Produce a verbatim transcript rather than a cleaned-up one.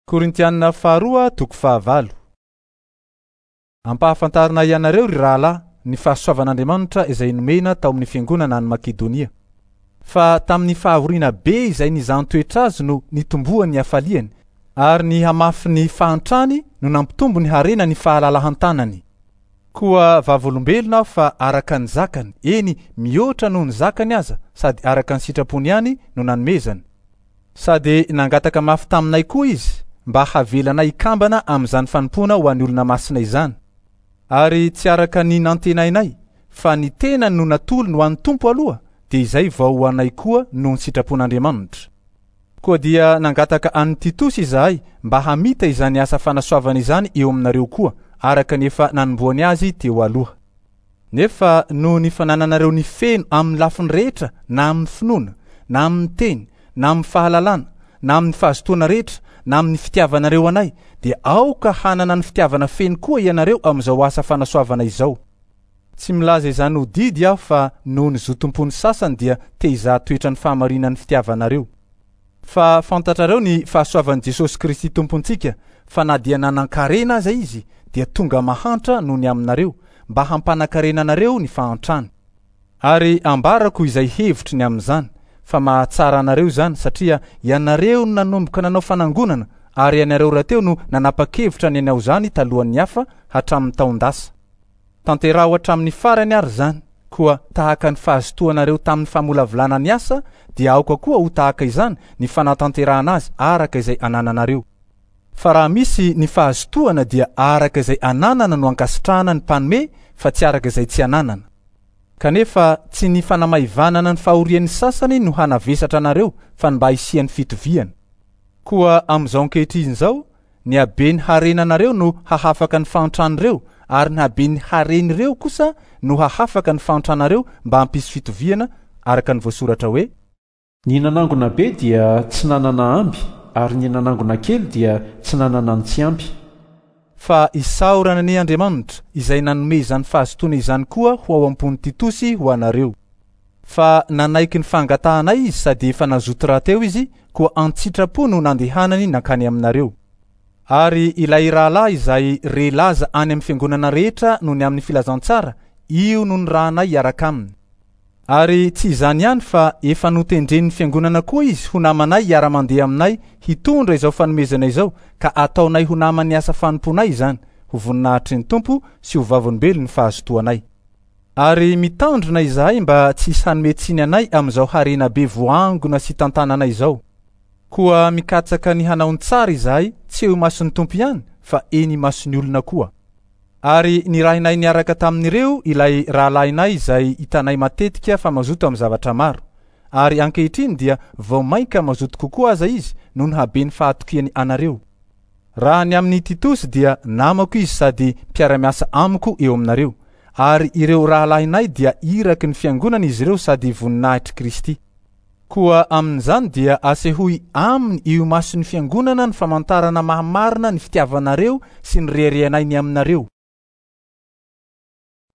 Korintianina faharoa toko fahavalo. Ampahafantarina ianareo ry rahalahy ny fahasoavan'Andriamanitra izay nomena tao amin'ny fiangonana any Makedonia. Fa tamin'ny fahahoriana be izay nizantoetra azy no nitomboa ny hafaliany, ary ny hamafy ny fahantrany no nampitombo ny harena ny fahalalahantanany. Koa vavolombelona aho fa araka ny zakany, eny mihoatra noho ny zakany aza, sady araka ny sitrapony ihany no nanomezany. Sady nangataka mafy taminay koa izy, mba havelanay ikambana amin'izany fanompoana ho an'ny olona masina izany. Ary tsy araka ny nantenainay, fa ny tena no natolony ho an'ny Tompo aloha, dia izay vao ho anay koa noho ny sitrapon'Andriamanitra. Koa dia nangataka an'ny Titosy izahay mba hamita izany asa fanasoavana izany eo aminareo koa, araka ny efa nanomboany azy teo aloha. Nefa no ny fanananareo ny feno amin'ny lafiny rehetra, na amin'ny finoana, na amin'ny teny, na amin'ny fahalalana, na amin'ny fahazotoana rehetra, na amin'ny fitiavanareo anay, dia aoka hanana ny fitiavana feno koa ianareo amin'izao asa fanasoavana izao. Tsy milaza izany ho didy aho fa noho ny zotompony sasany dia te hizaha toetra ny fahamarinan'ny fitiavanareo. Fa fantatrareo ny fahasoavan'i Jesosy Kristy Tompontsika, fa na dia nanan-karena aza izy, dia tonga mahantra noho ny aminareo, mba hampanan-karena anareo ny fahantrany. Ary ambarako izay hevitry ny amin'izany, fa mahatsara anareo zany satria ianareo no nanomboka nanao fanangonana, ary ianareo rahateo no nanapa-kevitra ny anao zany talohan'ny hafa hatramin'ny taondasa. Tanteraho hatramin'ny farany ary zany, koa tahaka ny fahazotoanareo tamin'ny famolavolana ny asa, dia aoka koa ho tahaka izany ny fanatanterahana azy araka izay anananareo. Fa raha misy ny fahazotoana dia araka izay ananana no ankasitrahana ny mpanome, fa tsy araka izay tsy ananana. Kanefa tsy ny fanamaivanana ny fahorian'ny sasany no hanavesatra anareo, fa mba hisian'ny fitoviana. Koa amin'izao ankehitriny izao, ny haben'ny harenanareo no hahafaka ny fahantranireo, ary ny haben'ny harenireo kosa no hahafaka ny fahantranareo mba hampisy fitoviana, araka ny voasoratra hoe: ny nanangona be dia tsy nanana amby, ary ny nanangona kely dia tsy nanana ny tsy ampy. Fa isaorana ny Andriamanitra izay nanome izany fahazotoana izany koa ho ao am-pony Titosy ho anareo. Fa nanaiky ny fangatahanay izy sady efa nazoto rahateo izy, koa an-tsitrapo no nandehanany nankany aminareo. Ary ilay rahalahy izay relaza any amin'ny fiangonana rehetra noho ny amin'ny filazantsara, io no ny rahanay iaraka aminy. Ary tsy izany ihany fa efa notendren'ny fiangonana koa izy ho namanay iara-mandeha aminay hitondra izao fanomezana izao, ka ataonay ho naman'ny asa fanomponay izany, ho voninahitry ny Tompo sy ho vavolombelony fahazotoanay. Ary mitandrina izahay mba tsy sanometsiny anay amin'izao harena be voangona sy tantananay izao. Koa mikatsaka ny hanaony tsara izahay, tsy eo mason'ny Tompo ihany, fa eny mason'ny olona koa. Ary nirahinay niaraka tamin'ireo ilay rahalahinay izay hitanay matetika fa mazoto amin'ny zavatra maro. Ary ankehitriny dia vao mainka mazoto kokoa aza izy noho ny habeny fahatokiany anareo. Raha ny amin'ny Titosy dia namako izy sady mpiara-miasa amiko eo aminareo. Ary ireo rahalahinay dia iraky ny fiangonana izy ireo sady voninahitry Kristy. Koa amin'izany dia asehoy aminy io mason'ny fiangonana ny famantarana mahamarina ny fitiavanareo sy ny reharehanay ny aminareo.